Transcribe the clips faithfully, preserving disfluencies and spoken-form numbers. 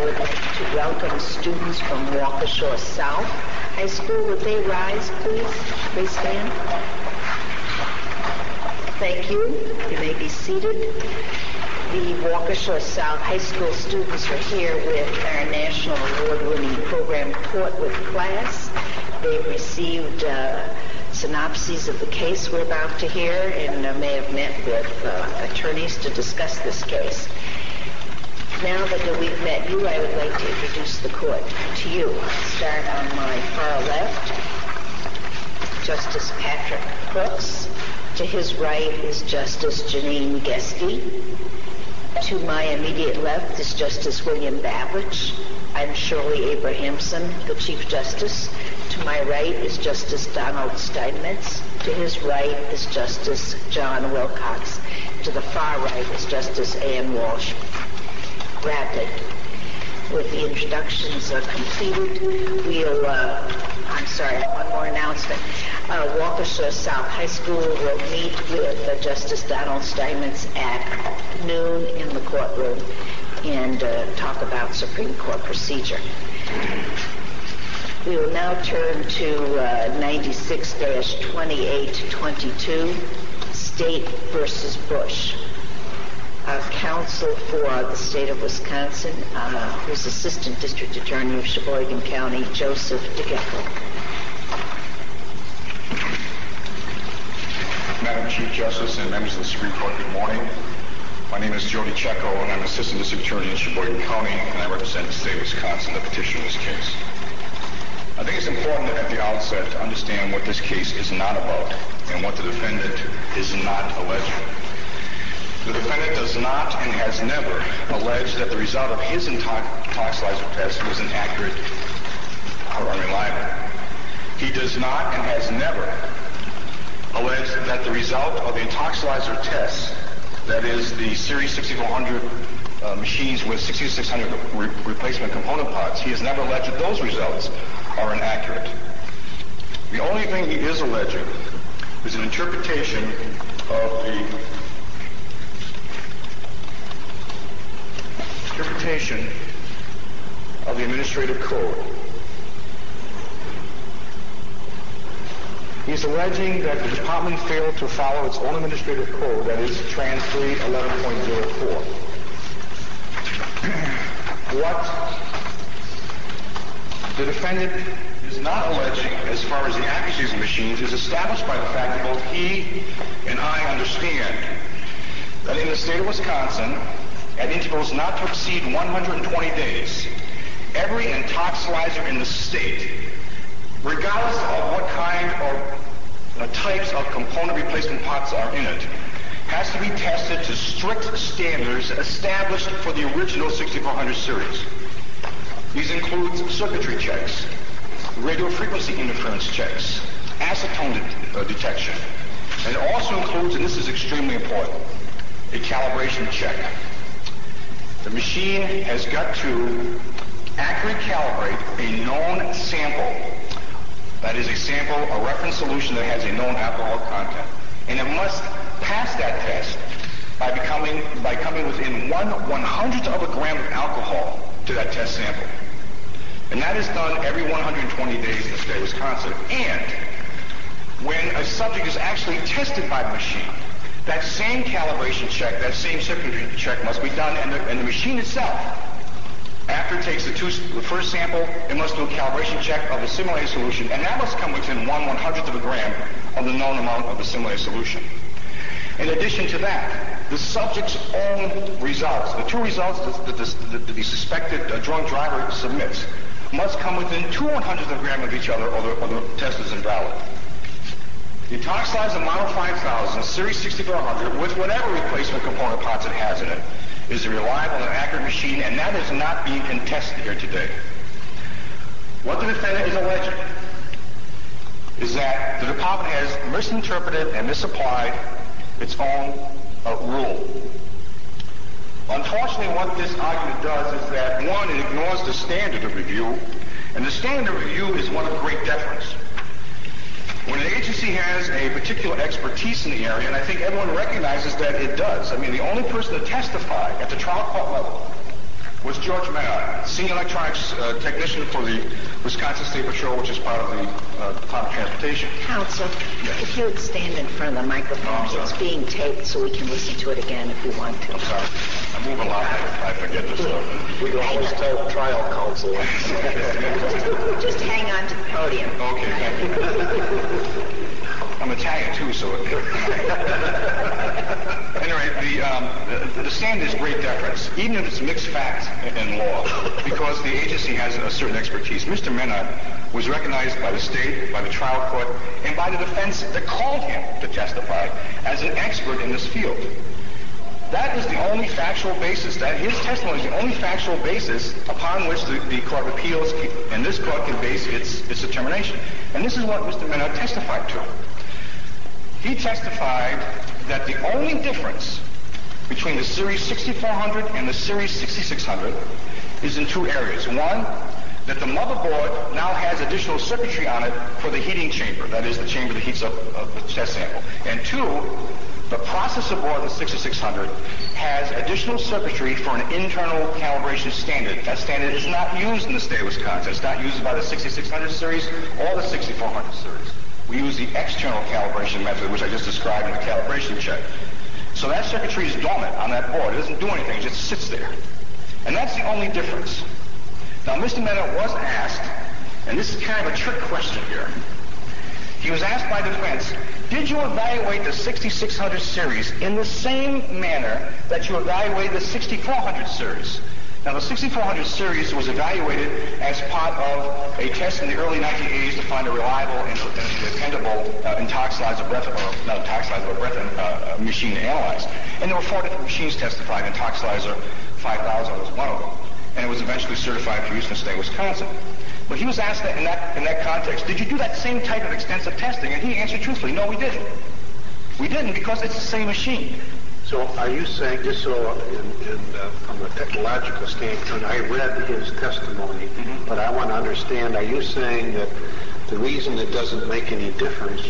I would like to welcome students from Waukesha South High School. Would they rise, please? Please stand. Thank you. You may be seated. The Waukesha South High School students are here with our national award-winning program, Court with Class. They've received uh, synopses of the case we're about to hear and uh, may have met with uh, attorneys to discuss this case. Now that we've met you, I would like to introduce the court to you. I'll start on my far left, Justice Patrick Crooks. To his right is Justice Janine Geske. To my immediate left is Justice William Babich. I'm Shirley Abrahamson, the Chief Justice. To my right is Justice Donald Steinmetz. To his right is Justice John Wilcox. To the far right is Justice Ann Walsh. Rapid. With the introductions uh, completed, we'll, uh, I'm sorry, one more announcement. Uh, Waukesha South High School will meet with uh, Justice Donald Steinmetz at noon in the courtroom and uh, talk about Supreme Court procedure. We will now turn to uh, ninety-six dash twenty-eight twenty-two, State versus Bush. Uh, counsel for the state of Wisconsin, uh, who's Assistant District Attorney of Sheboygan County, Joseph DeGecko. Madam Chief Justice and members of the Supreme Court, good morning. My name is Jody Checco, and I'm Assistant District Attorney in Sheboygan County, and I represent the state of Wisconsin, the petitioner in this case. I think it's important at the outset to understand what this case is not about and what the defendant is not alleging. The defendant does not and has never alleged that the result of his intoxilizer test was inaccurate or unreliable. He does not and has never alleged that the result of the intoxilizer test, that is the Series sixty-four hundred uh, machines with sixty-six hundred re- replacement component parts, he has never alleged that those results are inaccurate. The only thing he is alleging is an interpretation of the interpretation of the administrative code. He's alleging that the department failed to follow its own administrative code, that is Trans three eleven point oh four. What the defendant is not alleging, as far as the accuracy of the machines, is established by the fact that both he and I understand that in the state of Wisconsin, at intervals not to exceed one hundred twenty days, every intoxilizer in the state, regardless of what kind of uh, types of component replacement parts are in it, has to be tested to strict standards established for the original sixty-four hundred series. These include circuitry checks, radio frequency interference checks, acetone de- uh, detection, and it also includes, and this is extremely important, a calibration check. The machine has got to accurately calibrate a known sample. That is a sample, a reference solution that has a known alcohol content. And it must pass that test by becoming, by coming within one one hundredth of a gram of alcohol to that test sample. And that is done every one hundred twenty days in the state of Wisconsin. And when a subject is actually tested by the machine, that same calibration check, that same circuitry check must be done, and the, and the machine itself, after it takes the, two, the first sample, it must do a calibration check of the simulated solution, and that must come within one one hundredth of a gram of the known amount of the simulated solution. In addition to that, the subject's own results, the two results that, that, the, that the suspected uh, drunk driver submits, must come within two one hundredths of a gram of each other, or the, or the test is invalid. The intoxilizer Model five thousand Series sixty-four hundred, with whatever replacement component parts it has in it, is a reliable and accurate machine, and that is not being contested here today. What the defendant is alleging is that the department has misinterpreted and misapplied its own uh, rule. Unfortunately, what this argument does is that, one, it ignores the standard of review, and the standard of review is one of great deference. When an agency has a particular expertise in the area, and I think everyone recognizes that it does. I mean, the only person to testify at the trial court level was George Menard, Senior Electronics uh, Technician for the Wisconsin State Patrol, which is part of the uh, Department of Transportation. Counsel, yes. If you would stand in front of the microphone, oh, it's being taped so we can listen to it again if we want to. I'm sorry. I move a lot. I, I forget this stuff. We can always tell trial counsel. just, just hang on to the podium. Okay, thank you. I'm Italian too, so. Anyway, the, um, the the standard is great deference, even if it's mixed fact in law, because the agency has a certain expertise. Mister Menard was recognized by the state, by the trial court, and by the defense that called him to testify as an expert in this field. That is the only factual basis. That his testimony is the only factual basis upon which the, the Court of Appeals and this court can base its its determination. And this is what Mister Menard testified to. He testified that the only difference between the Series sixty-four hundred and the Series sixty-six hundred is in two areas. One, that the motherboard now has additional circuitry on it for the heating chamber. That is, the chamber that heats up uh, the test sample. And two, the processor board of the sixty-six hundred has additional circuitry for an internal calibration standard. That standard is not used in the state of Wisconsin. It's not used by the sixty-six hundred series or the sixty-four hundred series. We use the external calibration method, which I just described in the calibration check. So that circuitry is dormant on that board. It doesn't do anything. It just sits there. And that's the only difference. Now, Mister Menard was asked, and this is kind of a trick question here. He was asked by defense, did you evaluate the sixty-six hundred series in the same manner that you evaluated the sixty-four hundred series? Now, the sixty-four hundred series was evaluated as part of a test in the early nineteen eighties to find a reliable and, and dependable uh, intoxilizer breath, or not intoxilizer, but breath uh, machine to analyze. And there were four different machines testified. Intoxilizer five thousand was one of them. And it was eventually certified for use in the state of Wisconsin. But he was asked that in that in that context, did you do that same type of extensive testing? And he answered truthfully, no, we didn't. We didn't because it's the same machine. So are you saying, just so in, in, uh, from a technological standpoint, I read his testimony, mm-hmm. but I want to understand, are you saying that the reason it doesn't make any difference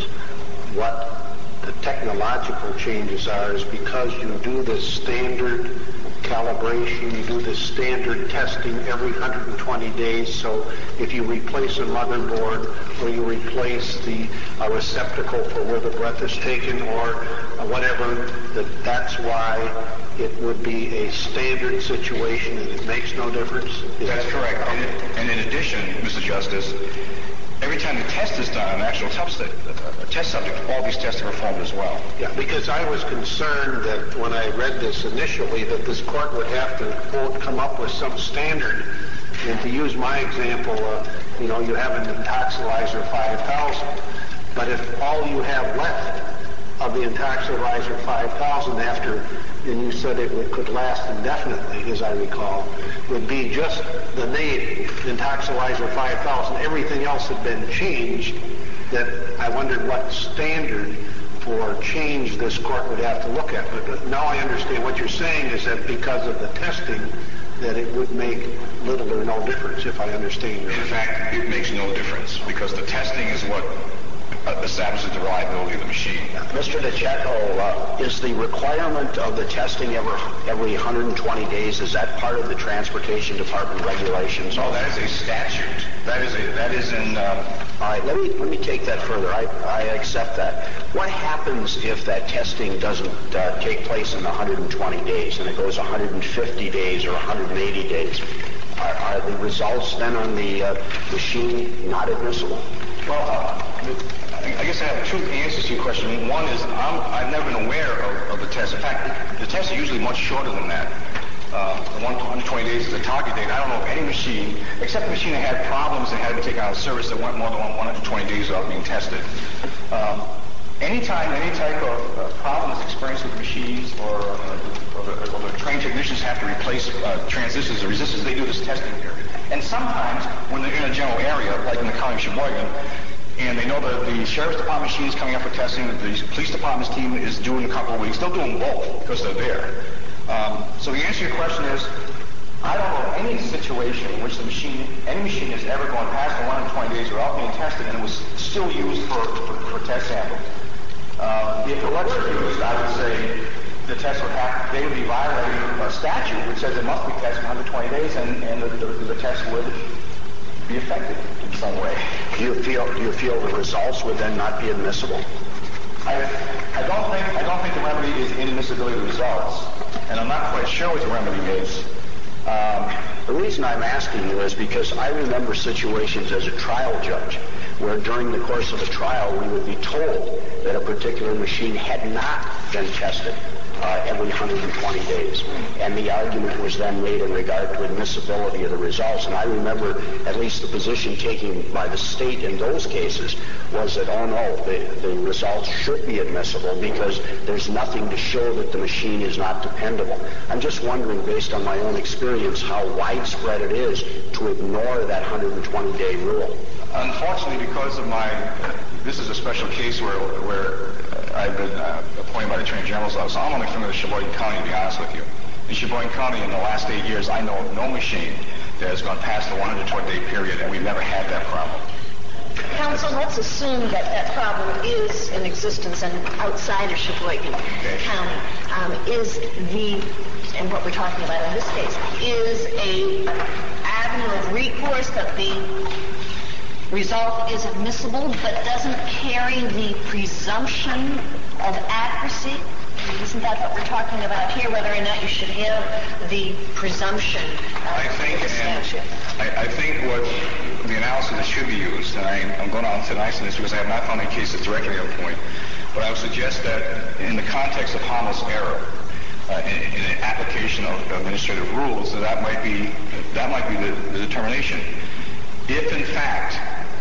what the technological changes are is because you do this standard calibration, you do this standard testing every one hundred twenty days, so if you replace a motherboard or you replace the uh, receptacle for where the breath is taken or uh, whatever, that that's why it would be a standard situation and it makes no difference? Is that's that correct. And, and in addition, Mister Justice, every time the test is done, an actual test, a test subject, all these tests are performed as well. Yeah, because I was concerned that when I read this initially that this court would have to, quote, come up with some standard. And to use my example, uh, you know, you have an Intoxilizer five thousand, but if all you have left of the Intoxilizer five thousand after, and you said it would, could last indefinitely, as I recall, would be just the name Intoxilizer five thousand. Everything else had been changed, that I wondered what standard for change this court would have to look at. But now I understand what you're saying is that because of the testing, that it would make little or no difference, if I understand you. In fact, it makes no difference, because the testing is what establishes the reliability of the machine. Mister DiCecco, uh, is the requirement of the testing every, every one hundred twenty days, is that part of the Transportation Department regulations? Oh, that is a statute. That is a, that is in... Um, All right, let me, let me take that further. I, I accept that. What happens if that testing doesn't uh, take place in one hundred twenty days and it goes one hundred fifty days or one hundred eighty days? Are, are the results then on the uh, machine not admissible? Well, uh, I guess I have two answers to your question. One is I'm, I've never been aware of, of the test. In fact, the tests are usually much shorter than that. Uh, one hundred twenty days is a target date. I don't know of any machine, except the machine that had problems and had to be taken out of service, that went more than one hundred twenty days without being tested. Um, anytime any type of uh, problem is experienced with machines, or, uh, or, the, or the trained technicians have to replace uh, transistors or resistors, they do this testing period. And sometimes, when they're in a general area, like in the county of Sheboygan, and they know that the Sheriff's Department machine is coming up for testing, the Police Department's team is due in a couple of weeks, they'll do them both because they're there. Um, so the answer to your question is, I don't know any situation in which the machine, any machine has ever gone past the one hundred twenty days without being tested and it was still used for, for, for test samples. Uh, if it wasn't used, I would say the test would have, they would be violating a statute which says it must be tested in one hundred twenty days, and, and the, the, the test would be affected in some way. Do you feel do you feel the results would then not be admissible? I, I don't think I don't think the remedy is inadmissibility of the results, and I'm not quite sure what the remedy is. Um, the reason I'm asking you is because I remember situations as a trial judge where during the course of a trial we would be told that a particular machine had not been tested uh, every one hundred twenty days. And the argument was then made in regard to admissibility of the results. And I remember at least the position taken by the state in those cases was that, oh no, the, the results should be admissible because there's nothing to show that the machine is not dependable. I'm just wondering, based on my own experience, how widespread it is to ignore that one hundred twenty day rule. Unfortunately, because of my, uh, this is a special case where where I've been uh, appointed by the Attorney General's office. I'm only familiar with Sheboygan County, to be honest with you. In Sheboygan County, in the last eight years, I know of no machine that has gone past the one hundred twenty day period, and we've never had that problem. Counsel, let's assume that that problem is in existence and outside of Sheboygan Okay. County. Um, is the, and what we're talking about in this case, is a avenue of recourse that the result is admissible but doesn't carry the presumption of accuracy? Isn't that what we're talking about here, whether or not you should have the presumption of I think, the statute? I, I think what the analysis that should be used, and I, I'm going on to nice in this because I have not found any cases directly on point, but I would suggest that in the context of harmless error, uh, in, in an application of administrative rules, that that might be that might be the, the determination. If in fact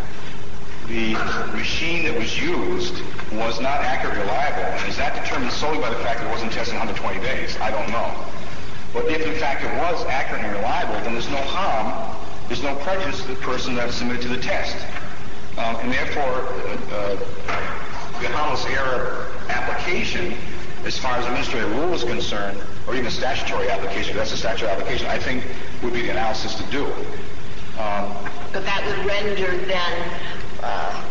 the machine that was used was not accurate or reliable, and is that determined solely by the fact that it wasn't tested in one hundred twenty days? I don't know. But if in fact it was accurate and reliable, then there's no harm, there's no prejudice to the person that is submitted to the test. Um, and therefore, uh, uh, the harmless error application, as far as administrative rule is concerned, or even a statutory application, if that's a statutory application, I think would be the analysis to do. Um, But that would render then uh,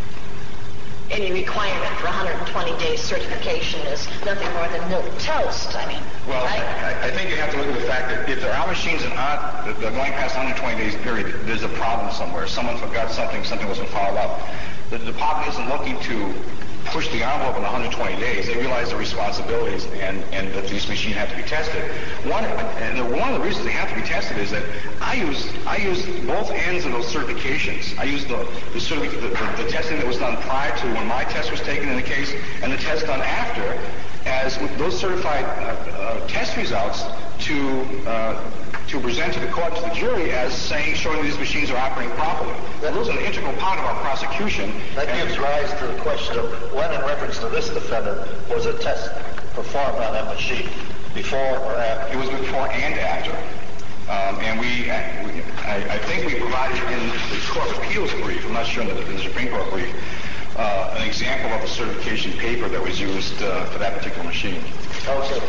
any requirement for one hundred twenty days certification is nothing more than milk toast. I mean, well, right? I, I think you have to look at the fact that if there are machines that aren't, that are going past one hundred twenty days period, there's a problem somewhere. Someone forgot something, something wasn't followed up. The department isn't looking to push the envelope in one hundred twenty days. They realize the responsibilities and, and that these machines have to be tested. One, and the, one of the reasons they have to be tested is that I use I use both ends of those certifications. I use the the, certific- the, the, the testing that was done prior to when my test was taken in the case, and the test done after, as with those certified uh, uh, test results to uh, to present to the court, to the jury, as saying, showing these machines are operating properly. Well, those are an integral part of our prosecution. That gives rise to the question of when, in reference to this defendant, was a test performed on that machine, before or after? It was before and after. Um, and we, we I, I think we provided in the Court of Appeals brief, I'm not sure in the, in the Supreme Court brief, uh, an example of the certification paper that was used uh, for that particular machine. Also,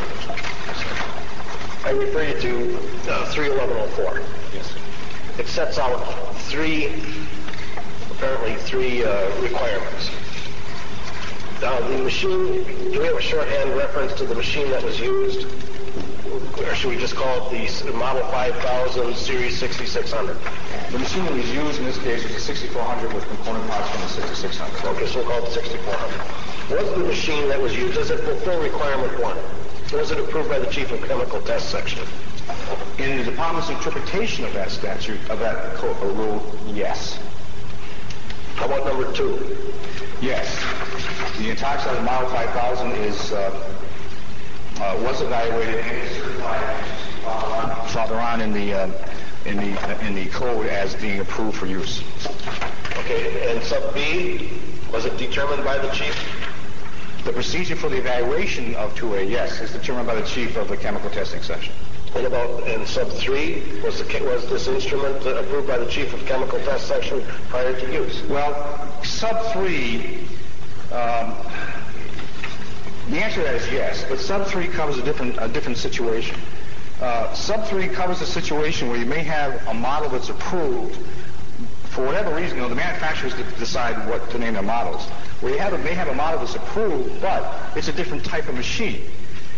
I refer you to uh, three eleven oh four. Yes. It sets out three, apparently three uh, requirements. Now, the machine, do we have a shorthand reference to the machine that was used? Or should we just call it the Model five thousand Series sixty-six hundred? The machine that was used in this case was a sixty-four hundred with component parts from the sixty-six hundred. Okay, so we'll call it sixty-four hundred. Was the machine that was used, does it fulfill requirement one? Was it approved by the Chief of Chemical Test Section? In the department's interpretation of that statute, of that co- uh, rule, yes. How about number two? Yes. The Intoxicated Model five thousand is, uh, uh, was evaluated and is certified farther on in the, uh, in the, uh, in the code as being approved for use. Okay, and sub B, was it determined by the Chief? The procedure for the evaluation of two A, yes, is determined by the chief of the chemical testing section. What about in sub three, was the was this instrument approved by the Chief of Chemical Test Section prior to use? Well, sub three, um, the answer to that is yes, but sub three covers a different a different situation. Uh, sub three covers a situation where you may have a model that's approved for whatever reason. You know, the manufacturers decide what to name their models. Where you have a, may have a model that's approved, but it's a different type of machine.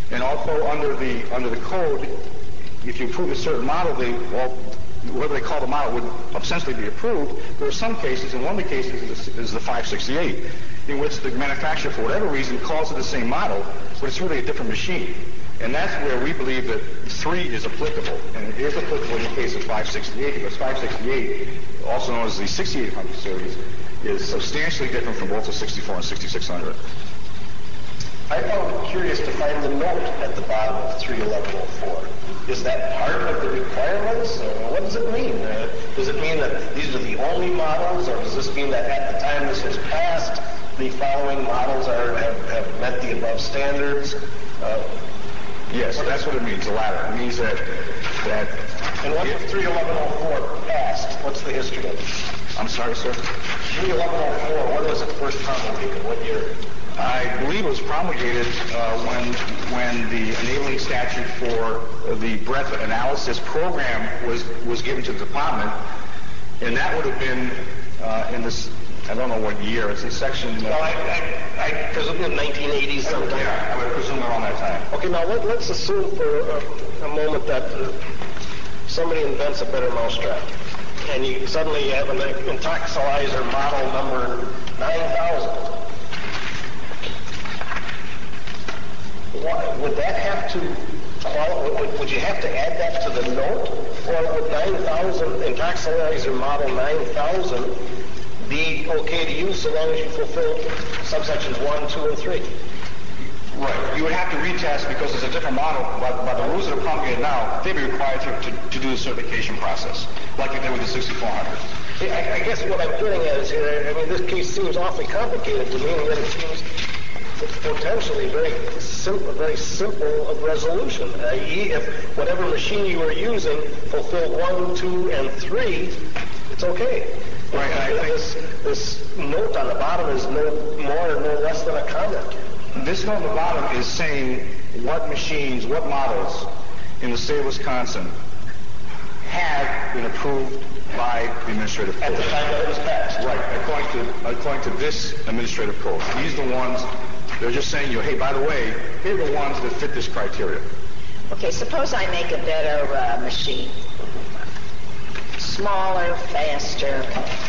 And also under the under the code, if you approve a certain model, they well, whatever they call the model would essentially be approved. There are some cases, and one of the cases is, is the five sixty-eight, in which the manufacturer, for whatever reason, calls it the same model, but it's really a different machine. And that's where we believe that three is applicable. And it is applicable in the case of five sixty-eight, because five sixty-eight, also known as the sixty-eight hundred series, is substantially different from both the sixty-four and sixty-six hundred. I found it curious to find the note at the bottom of three eleven oh four. Is that part of the requirements? Uh, what does it mean? Uh, does it mean that these are the only models, or does this mean that at the time this was passed, the following models are have, have met the above standards? Uh, Yes, that's what it means, the latter. It means that... that and what if three eleven oh four passed? What's the history of it? I'm sorry, sir? three eleven oh four, when was it first promulgated? What year? I believe it was promulgated uh, when when the enabling statute for the breadth analysis program was, was given to the department, and that would have been uh, in this... I don't know what year. It's in section... Uh, no, I, I, I presume in nineteen eighties sometime. Yeah, I would presume around that time. Okay, now let, let's assume for a, a moment that uh, somebody invents a better mousetrap, and you suddenly have an Intoxilizer model number nine thousand. What, would that have to... Would, would you have to add that to the note? Or would nine thousand, Intoxilizer model nine thousand... be okay to use so long as you fulfill subsections one, two, and three? Right. You would have to retest because it's a different model. By, by the rules that are promulgated now, they'd be required to, to, to do the certification process, like they did with the sixty-four hundred. I, I guess what I'm getting at is here, I mean, this case seems awfully complicated to me, and it seems potentially very simple, very simple of resolution. that is, if whatever machine you are using fulfilled one, two, and three, it's okay. Right, and I think this, this note on the bottom is no more or no less than a comment. This note on the bottom is saying what machines, what models in the state of Wisconsin have been approved by the administrative code. At the time that it was passed. Right, according to, according to this administrative code. These are the ones, they're just saying, you know, hey, by the way, here are the ones that fit this criteria. Okay, suppose I make a better uh, machine. Smaller, faster,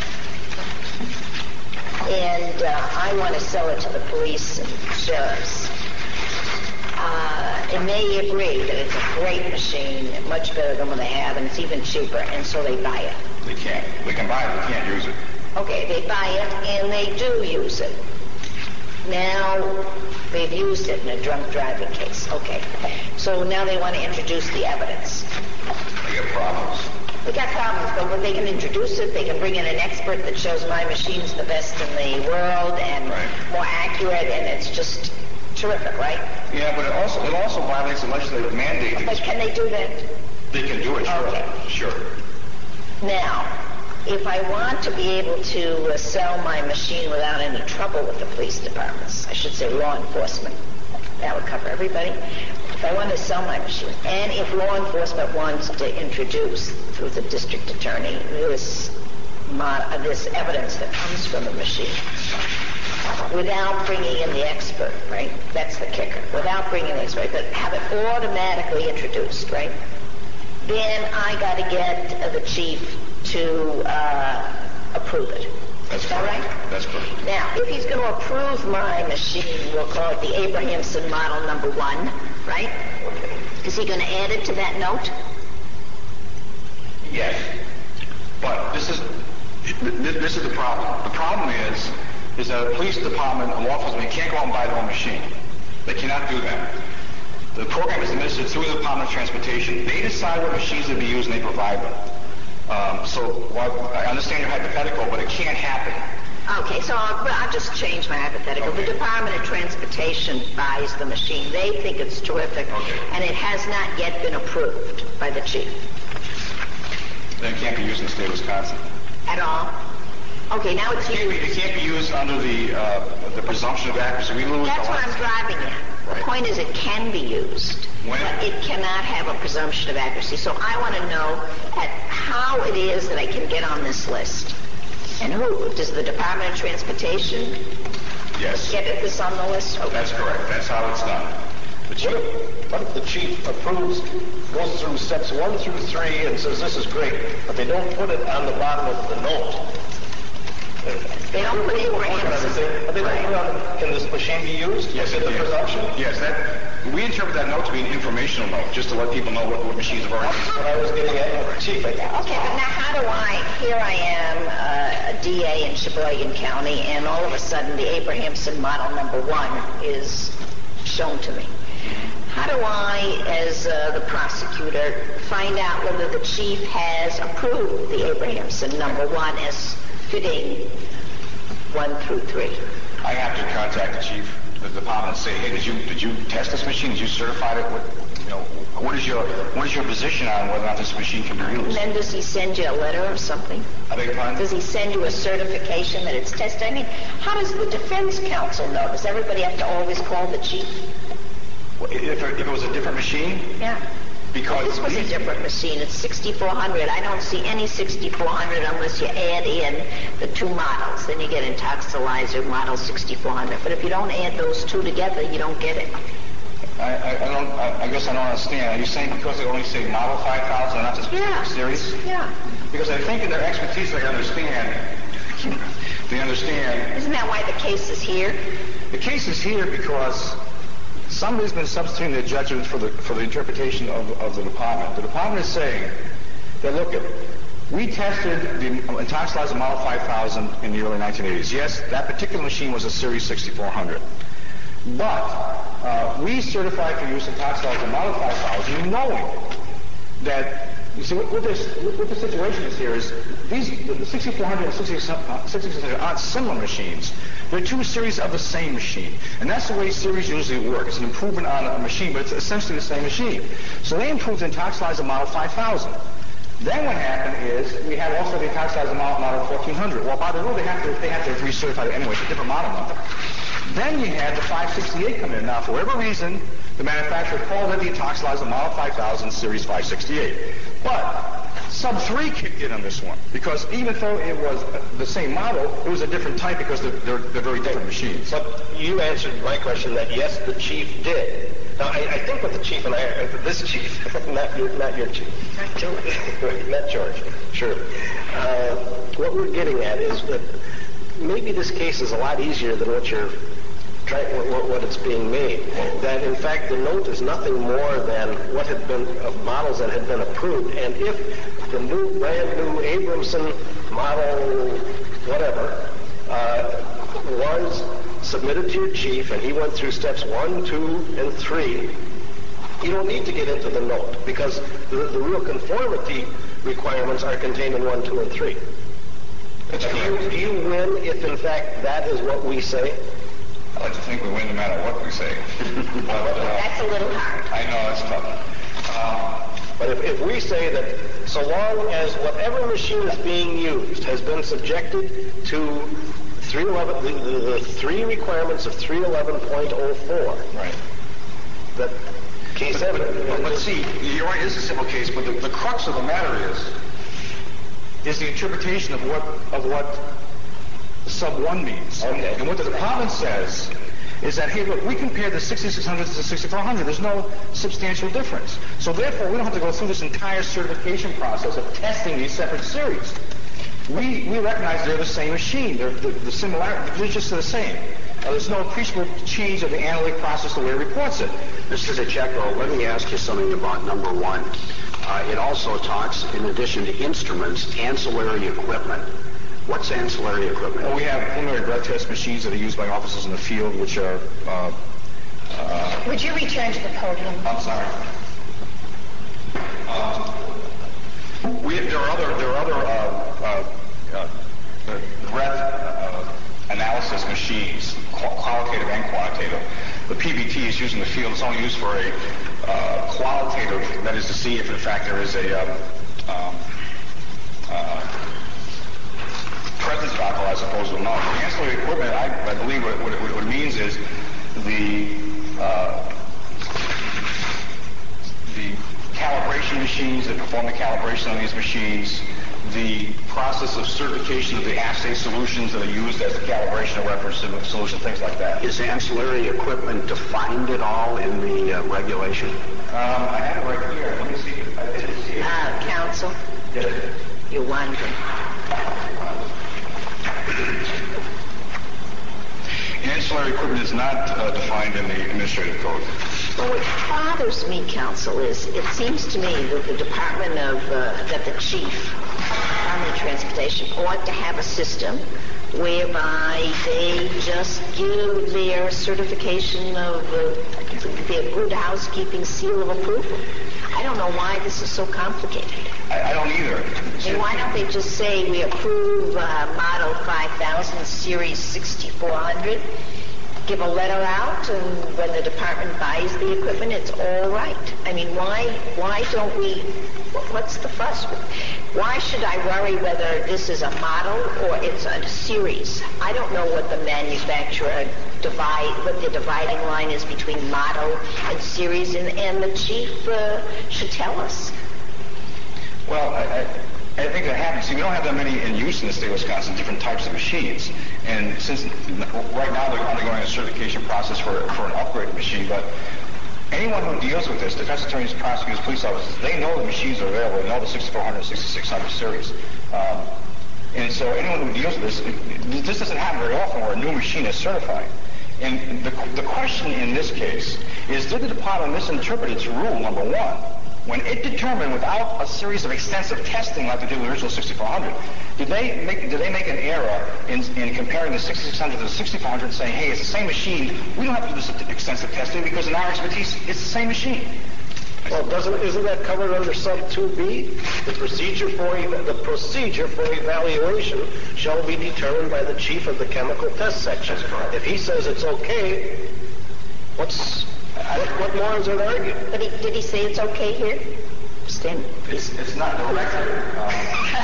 and uh, I want to sell it to the police and sheriffs. Uh, and they agree that it's a great machine, much better than what they have, and it's even cheaper, and so they buy it. They can't. They can buy it, they can't use it. Okay, they buy it, and they do use it. Now, they've used it in a drunk driving case. Okay. So now they want to introduce the evidence. They get problems. They got problems, but when they can introduce it, they can bring in an expert that shows my machine's the best in the world and right. more accurate, and it's just terrific, right? Yeah, but it also it also violates the legislative mandate. But can they do that? They can do it, sure. Okay. Sure. Now, if I want to be able to uh, sell my machine without any trouble with the police departments, I should say law enforcement, that would cover everybody. If I want to sell my machine, and if law enforcement wants to introduce through the district attorney this mod, uh, this evidence that comes from the machine, without bringing in the expert, right? That's the kicker. Without bringing the expert, but have it automatically introduced, right? Then I got to get uh, the chief to uh, approve it. That's Is that correct. right? That's correct. Now, if he's going to approve my machine, we'll call it the Abrahamson model number one, right? Is he going to add it to that note? Yes. But this is this is the problem. The problem is is that a police department and law enforcement can't go out and buy their own machine. They cannot do that. The program is administered through the Department of Transportation. They decide what machines to be used and they provide them. Um, so well, I understand your hypothetical, but it can't happen. Okay, so I'll, I'll just change my hypothetical. Okay. The Department of Transportation buys the machine. They think it's terrific, Okay. and it has not yet been approved by the chief. Then it can't be used in the state of Wisconsin. At all? Okay, now it's It can't be, used. it can't be used under the uh, the presumption of accuracy. We lose That's the what I'm driving at. The Right. point is it can be used, When? but it cannot have a presumption of accuracy. So I want to know at how it is that I can get on this list. And who? Does the Department of Transportation Yes. get this on the list? Okay. That's correct. That's how it's done. What if, what if the chief approves, goes through steps one through three and says this is great, but they don't put it on the bottom of the note? They don't put Abraham's. But they don't put it on, can this machine be used? Yes, it the is. presumption? Yes, that, we interpret that note to be an informational note, just to let people know what, what machines have already. That's what I was getting at, chief. I think. Okay, but now how do I, here I am, uh, a D A in Sheboygan County, and all of a sudden the Abrahamson model number one is shown to me. How do I, as uh, the prosecutor, find out whether the chief has approved the Abrahamson number one as fitting one through three? I have to contact the chief of the department and say, hey, did you did you test this machine? Did you certify it? What, you know, what is your what is your position on whether or not this machine can be And used? then does he send you a letter or something? I beg your pardon? Does he send you a certification that it's tested? I mean, how does the defense counsel know? Does everybody have to always call the chief? Well, If, if it was a different machine, Yeah. because This was a these- different machine. It's sixty-four hundred. I don't see any sixty-four hundred unless you add in the two models. Then you get Intoxilizer model sixty-four hundred. But if you don't add those two together, you don't get it. I, I, I don't. I, I guess I don't understand. Are you saying because they only say model five thousand and not the specific Yeah. series? Yeah. Because I think in their expertise, they understand. They understand. Isn't that why the case is here? The case is here because somebody's been substituting their judgment for the for the interpretation of, of the department. The department is saying that look, at we tested the Intoxilizer Model five thousand in the early nineteen eighties. Yes, that particular machine was a Series sixty-four hundred. But uh, we certified for use Intoxilizer Model five thousand knowing that, you see, what, what, this, what the situation is here is these, the, the sixty-four hundred and sixty-six hundred aren't similar machines. They're two series of the same machine. And that's the way series usually work. It's an improvement on a machine, but it's essentially the same machine. So they improved the Intoxilizer Model five thousand. Then what happened is we had also the Intoxilizer Model, model fourteen hundred. Well, by the rule, they have to, they have to recertify it anyway. It's a different model number. Then you had the five sixty-eight come in. Now, for whatever reason, the manufacturer called it the Intoxilizer Model five thousand Series five sixty-eight. But Sub three kicked in on this one because even though it was the same model, it was a different type because they're, they're, they're very different machines. But you answered my question that yes, the chief did. Now, I, I think what the chief and I, uh, this chief, not your, not your chief. Not George. Not George, sure. Uh, what we're getting at is that maybe this case is a lot easier than what you're trying, what, what it's being made. That in fact the note is nothing more than what had been of models that had been approved. And if the new, brand new Abramson model, whatever, uh, was submitted to your chief and he went through steps one, two, and three, you don't need to get into the note because the, the real conformity requirements are contained in one, two, and three. Do you, do you win if, in fact, that is what we say? I like to think we win no matter what we say. but, uh, That's a little hard. I know, it's tough. Um, But if, if we say that so long as whatever machine is being used has been subjected to three eleven, the, the, the three requirements of three eleven point oh four, right. that case evident. But, but see, you're right, it's a simple case, but the, the crux of the matter is, is the interpretation of what of what sub one means. Okay. And what the department says is that, hey, look, we compared the sixty-six hundred to the sixty-four hundred. There's no substantial difference. So therefore, we don't have to go through this entire certification process of testing these separate series. We we recognize they're the same machine. They're the, the similarity. They're just the same. Uh, there's no appreciable change of the analytic process the way it reports it. Mister DeCecco, let me ask you something about number one. Uh, it also talks, in addition to instruments, ancillary equipment. What's ancillary equipment? Well, we have preliminary drug test machines that are used by officers in the field, which are. Uh, uh, Would you return to the podium? I'm sorry. Uh, we there are other there are other uh, uh, uh, breath uh, analysis machines, qualitative and quantitative. The P B T is used in the field. It's only used for a uh, qualitative, that is to see if in fact there is a um, um, uh, presence factor, I suppose, or not. The ancillary equipment, I, I believe what, what, what it means is the uh, the calibration machines that perform the calibration on these machines, the process of certification of the assay solutions that are used as the calibration of reference solution, things like that. Is ancillary equipment defined at all in the uh, regulation? Um, I have it right here. Let me see. I didn't see it. Uh, counsel, Yes. you're wondering. Ancillary equipment is not uh, defined in the administrative code. Well, what bothers me, counsel, is it seems to me that the Department of, uh, that the chief, Department of Transportation, ought to have a system whereby they just give their certification of uh, their good housekeeping seal of approval. I don't know why this is so complicated. I, I don't either. And why don't they just say we approve uh, Model five thousand, Series sixty-four hundred, give a letter out, and when the department buys the equipment, it's all right. I mean, why why don't we, what's the fuss? Why should I worry whether this is a model or it's a series? I don't know what the manufacturer divide, what the dividing line is between model and series, and, and the chief uh, should tell us. Well, I, I, I think that happens. See, we don't have that many in use in the state of Wisconsin, different types of machines. And since right now they're undergoing a certification process for, for an upgraded machine, but anyone who deals with this, defense attorneys, prosecutors, police officers, they know the machines are available. They know the sixty-four hundred, sixty-six hundred series. Um, and so anyone who deals with this, it, this doesn't happen very often where a new machine is certified. And the, the question in this case is, did the department misinterpret its rule, number one, when it determined without a series of extensive testing like they did with the original sixty-four hundred, did they make did they make an error in, in comparing the sixty-six hundred to the sixty-four hundred and saying, hey, it's the same machine, we don't have to do this extensive testing because in our expertise, it's the same machine? Well, doesn't isn't that covered under sub two B? The procedure for ev- the procedure for evaluation shall be determined by the chief of the chemical test section. That's correct. If he says it's okay, what's what, what more is there to argue? But he, did he say it's okay here? Stand. It's, it's not the record. Um,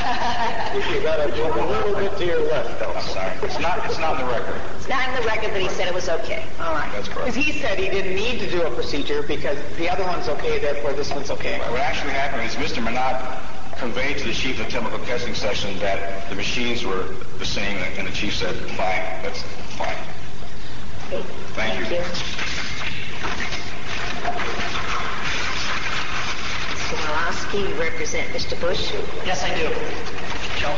You got to go a little bit to your left, I'm Elsa. sorry. It's not, it's not in the record. It's not in the record that he said it was okay. All right. That's correct. Because he said he didn't need to do a procedure because the other one's okay, therefore this one's okay. What actually happened is Mister Minot conveyed to the chief of the chemical testing section that the machines were the same, and the chief said, fine, that's fine. Okay. Thank you. Mister Malowski, you represent Mister Bush. Yes, I do. Joe.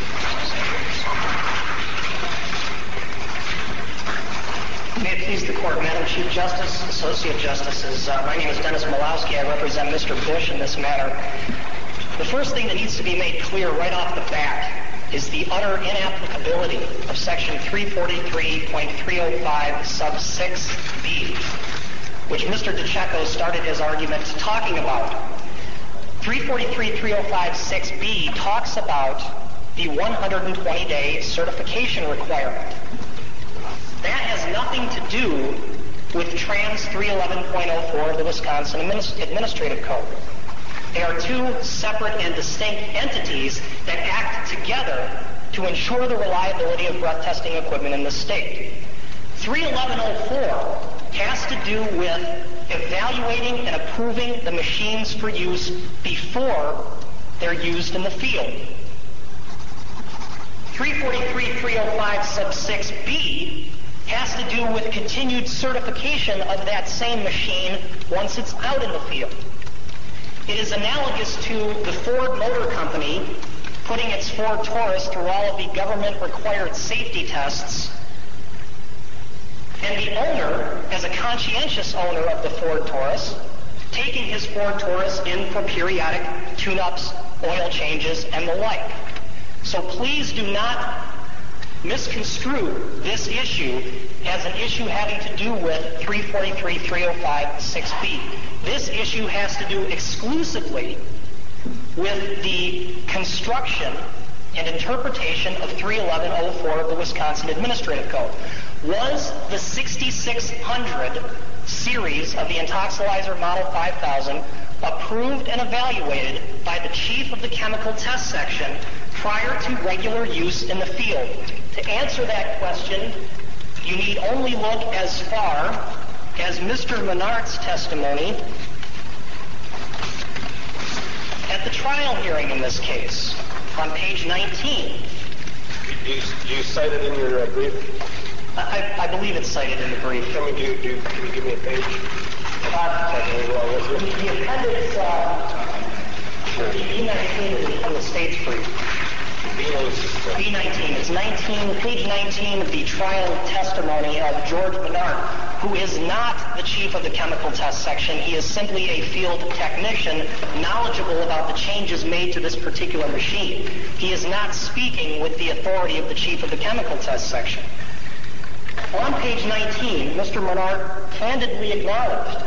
May it please the court, Madam Chief Justice, Associate Justices, uh, my name is Dennis Malowski. I represent Mister Bush in this matter. The first thing that needs to be made clear right off the bat is the utter inapplicability of Section three forty-three point three oh five sub six B, which Mister DiCecco started his argument talking about. three forty-three point three oh five six B talks about the one hundred twenty day certification requirement. That has nothing to do with Trans three eleven point oh four of the Wisconsin Administrative Code. They are two separate and distinct entities that act together to ensure the reliability of breath testing equipment in the state. three eleven oh four has to do with evaluating and approving the machines for use before they're used in the field. three forty-three point three oh five sub six B has to do with continued certification of that same machine once it's out in the field. It is analogous to the Ford Motor Company putting its Ford Taurus through all of the government-required safety tests, and the owner, as a conscientious owner of the Ford Taurus, taking his Ford Taurus in for periodic tune-ups, oil changes, and the like. So please do not misconstrue this issue as an issue having to do with three forty-three point three oh five six B. This issue has to do exclusively with the construction and interpretation of three eleven oh four of the Wisconsin Administrative Code. Was the sixty-six hundred series of the Intoxilizer Model five thousand approved and evaluated by the chief of the chemical test section prior to regular use in the field? To answer that question, you need only look as far as Mister Menard's testimony at the trial hearing in this case. on page nineteen. Do you, do you cite it in your uh, brief? I, I believe it's cited in the brief. Can, we do, do, can you give me a page? Uh, the, the appendix, uh, B nineteen on the state's brief. B nineteen. It's nineteen, page nineteen of the trial testimony of George Menard, who is not the chief of the chemical test section. He is simply a field technician knowledgeable about the changes made to this particular machine. He is not speaking with the authority of the chief of the chemical test section. On page nineteen, Mister Menard candidly acknowledged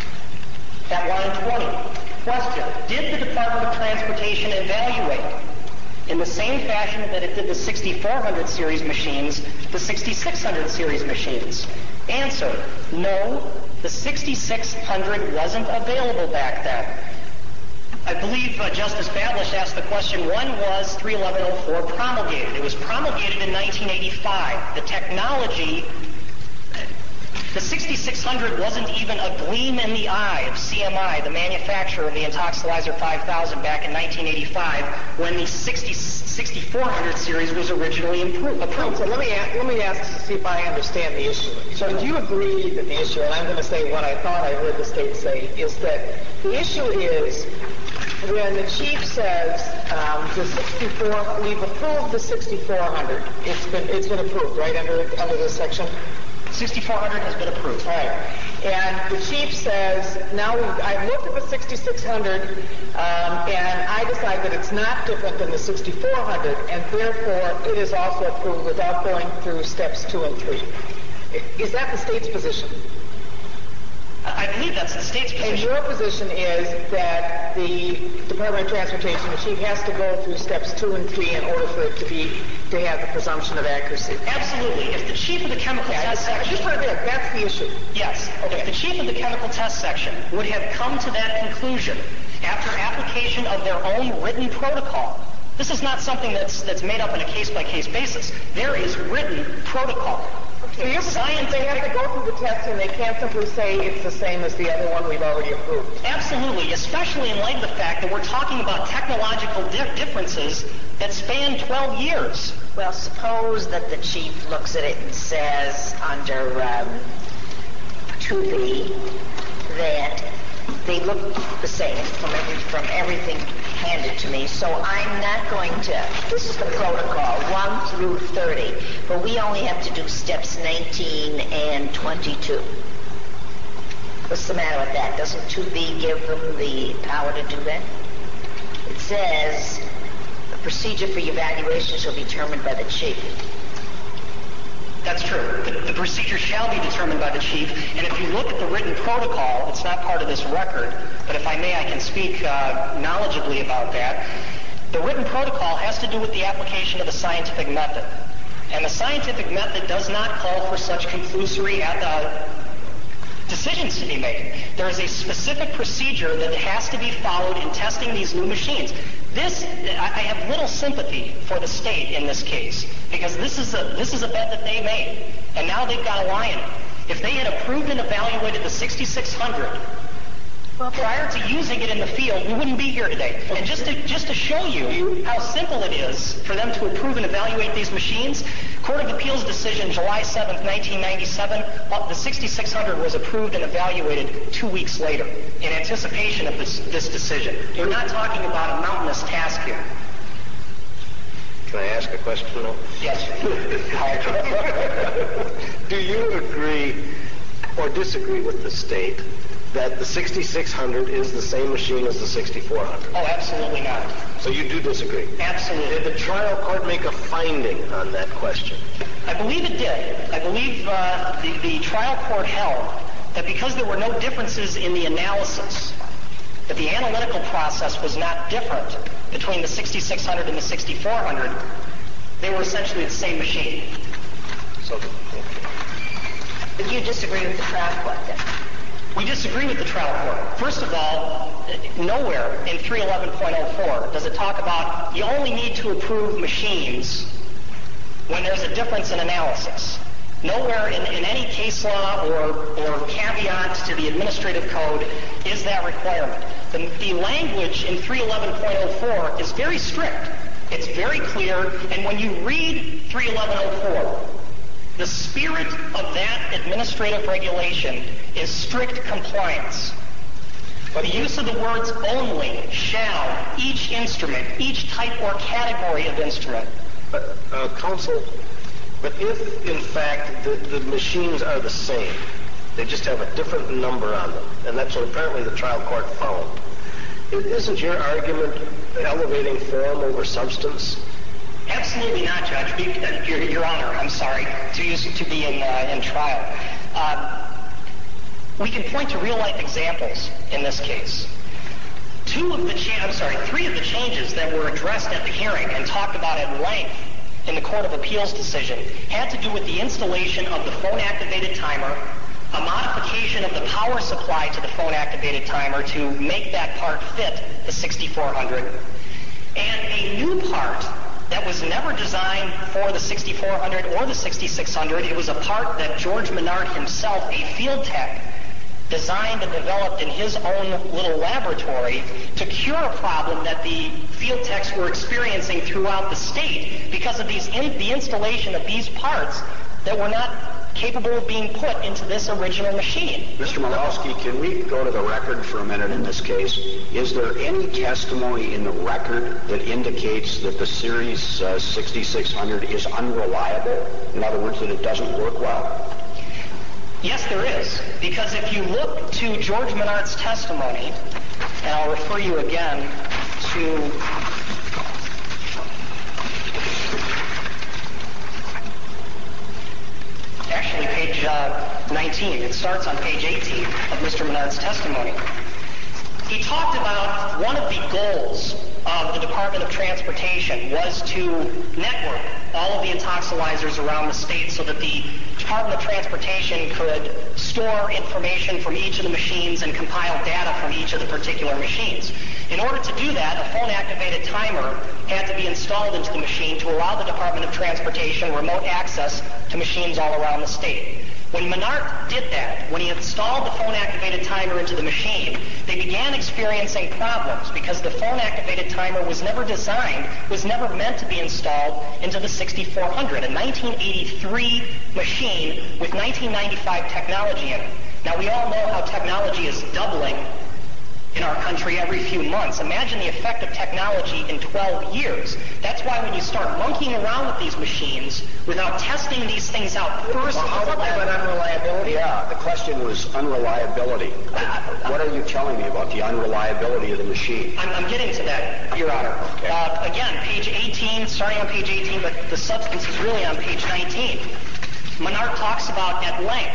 at line twenty, question, did the Department of Transportation evaluate in the same fashion that it did the sixty-four hundred series machines, the sixty-six hundred series machines? Answer, no, the sixty-six hundred wasn't available back then. I believe uh, Justice Bablish asked the question, when was three eleven oh four promulgated? It was promulgated in nineteen eighty-five. The technology, the sixty-six hundred wasn't even a gleam in the eye of C M I, the manufacturer of the Intoxilizer five thousand back in nineteen eighty-five, when the sixty-four hundred series was originally improved, approved. So let me, ask, let me ask to see if I understand the issue. So do you agree that the issue, and I'm going to say what I thought I heard the state say, is that the issue is when the chief says um, the sixty-four, we've approved the sixty-four hundred. It's been it's been approved, right, under under this section. sixty-four hundred has been approved. Right. And the chief says, now we've, I've looked at the sixty-six hundred, um, and I decide that it's not different than the sixty-four hundred, and therefore it is also approved without going through steps two and three. Is that the state's position? I believe that's the state's position. And your position is that the Department of Transportation, the chief, has to go through steps two and three in order for it to be to have the presumption of accuracy. Absolutely. If the chief of the chemical yeah, test section, just right there, that's the issue. Yes. Okay. If the chief of the chemical test section would have come to that conclusion after application of their own written protocol, this is not something that's that's made up on a case-by-case basis. There is written protocol. So you're saying they have to go through the test and they can't simply say it's the same as the other one we've already approved? Absolutely, especially in light of the fact that we're talking about technological di- differences that span twelve years. Well, suppose that the chief looks at it and says under um, two B that they look the same from every, from everything handed to me, so I'm not going to, this is the protocol, one through thirty, but we only have to do steps nineteen and twenty-two. What's the matter with that? Doesn't two B give them the power to do that? It says, the procedure for evaluation shall be determined by the chief. That's true. The, the procedure shall be determined by the chief, and if you look at the written protocol, it's not part of this record, but if I may, I can speak uh, knowledgeably about that. The written protocol has to do with the application of the scientific method, and the scientific method does not call for such conclusory uh, decisions to be made. There is a specific procedure that has to be followed in testing these new machines. This, I have little sympathy for the state in this case, because this is a this is a bet that they made, and now they've got a lie in it. If they had approved and evaluated the sixty-six hundred well, prior to using it in the field, we wouldn't be here today. And just to just to show you how simple it is for them to approve and evaluate these machines, Court of Appeals decision July seventh, nineteen ninety-seven, the sixty-six hundred was approved and evaluated two weeks later in anticipation of this, this decision. We're not talking about a mountainous task here. Can I ask a question now? Yes. Do you agree or disagree with the state that the sixty-six hundred is the same machine as the sixty-four hundred? Oh, absolutely not. So you do disagree? Absolutely. Did the trial court make a finding on that question? I believe it did. I believe uh, the, the trial court held that because there were no differences in the analysis, that the analytical process was not different between the sixty-six hundred and the sixty-four hundred, they were essentially the same machine. So, But you disagree with the trial court then? We disagree with the trial court. First of all, nowhere in three eleven point oh four does it talk about you only need to approve machines when there's a difference in analysis. Nowhere in, in any case law or, or caveat to the administrative code is that requirement. The, the language in three eleven point oh four is very strict. It's very clear, and when you read three eleven oh four, the spirit of that administrative regulation is strict compliance. The use of the words only, shall, each instrument, each type or category of instrument. But, uh, counsel, but if, in fact, the, the machines are the same, they just have a different number on them, and that's what apparently the trial court found, isn't your argument elevating form over substance? Absolutely not, Judge. Be, uh, your, your Honor, I'm sorry, to use to be in, uh, in trial. Uh, we can point to real-life examples in this case. Two of the, cha- I'm sorry, three of the changes that were addressed at the hearing and talked about at length in the Court of Appeals decision had to do with the installation of the phone-activated timer, a modification of the power supply to the phone-activated timer to make that part fit the sixty-four hundred, and a new part that was never designed for the sixty-four hundred or the sixty-six hundred. It was a part that George Menard himself, a field tech, designed and developed in his own little laboratory to cure a problem that the field techs were experiencing throughout the state because of these in, the installation of these parts that were not capable of being put into this original machine. Mister Malowski, can we go to the record for a minute in this case? Is there any testimony in the record that indicates that the Series uh, sixty-six hundred is unreliable? In other words, that it doesn't work well? Yes, there is. Because if you look to George Menard's testimony, and I'll refer you again to actually page uh, nineteen. It starts on page eighteen of Mister Menard's testimony. He talked about one of the goals of the Department of Transportation was to network all of the intoxilizers around the state so that the Department of Transportation could store information from each of the machines and compile data from each of the particular machines. In order to do that, a phone-activated timer had to be installed into the machine to allow the Department of Transportation remote access to machines all around the state. When Menard did that, when he installed the phone-activated timer into the machine, they began experiencing problems because the phone-activated timer was never designed, was never meant to be installed into the sixty-four hundred, a nineteen eighty-three machine with nineteen ninety-five technology in it. Now, we all know how technology is doubling in our country every few months. Imagine the effect of technology in twelve years. That's why when you start monkeying around with these machines without testing these things out first... Well, how about unreliability? Yeah, the question was unreliability. What are you telling me about the unreliability of the machine? I'm, I'm getting to that, Your Honor. Okay. Uh, again, page eighteen, starting on page eighteen, but the substance is really on page nineteen. Menard talks about at length,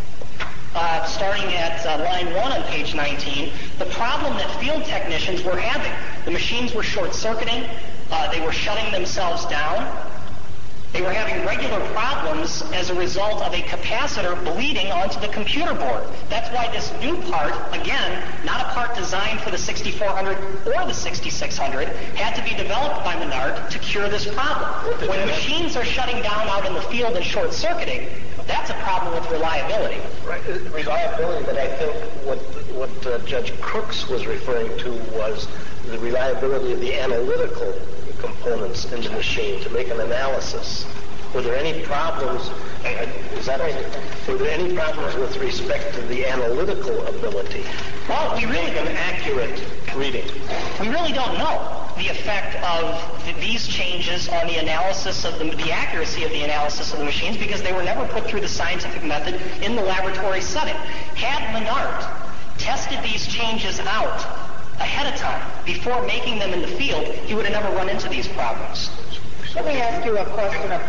Uh, starting at uh, line one on page nineteen, the problem that field technicians were having. The machines were short-circuiting. Uh, they were shutting themselves down. They were having regular problems as a result of a capacitor bleeding onto the computer board. That's why this new part, again, not a part designed for the sixty-four hundred or the sixty-six hundred, had to be developed by Menard to cure this problem. When machines are shutting down out in the field and short-circuiting, that's a problem with reliability. Right. Reliability, but I think what what uh, Judge Crooks was referring to was the reliability of the analytical components in the machine to make an analysis. Were there any problems? Is that right? Were there any problems with respect to the analytical ability? Well, we really an accurate reading. We really don't know the effect of th- these changes on the analysis of the, the accuracy of the analysis of the machines because they were never put through the scientific method in the laboratory setting. Had Menard tested these changes out ahead of time before making them in the field, he would have never run into these problems. Let me ask you a question of...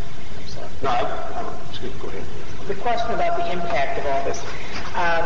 No, I, I, go ahead. The question about the impact of all this. Um,